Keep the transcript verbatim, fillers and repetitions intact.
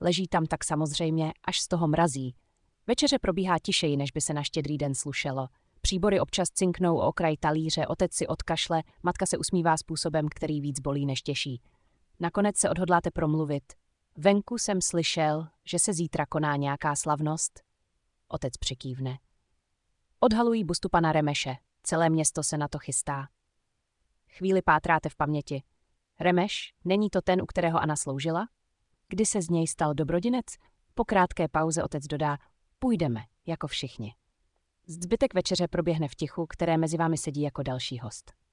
Leží tam tak samozřejmě, až z toho mrazí. Večeře probíhá tišeji, než by se na Štědrý den slušelo. Příbory občas cinknou o okraj talíře, otec si odkašle, matka se usmívá způsobem, který víc bolí než těší. Nakonec se odhodláte promluvit. Venku jsem slyšel, že se zítra koná nějaká slavnost. Otec přikývne. Odhalují bustu pana Remeše. Celé město se na to chystá. Chvíli pátráte v paměti. Remeš, není to ten, u kterého Anna sloužila? Kdy se z něj stal dobrodinec? Po krátké pauze otec dodá, půjdeme, jako všichni. Zbytek večeře proběhne v tichu, které mezi vámi sedí jako další host.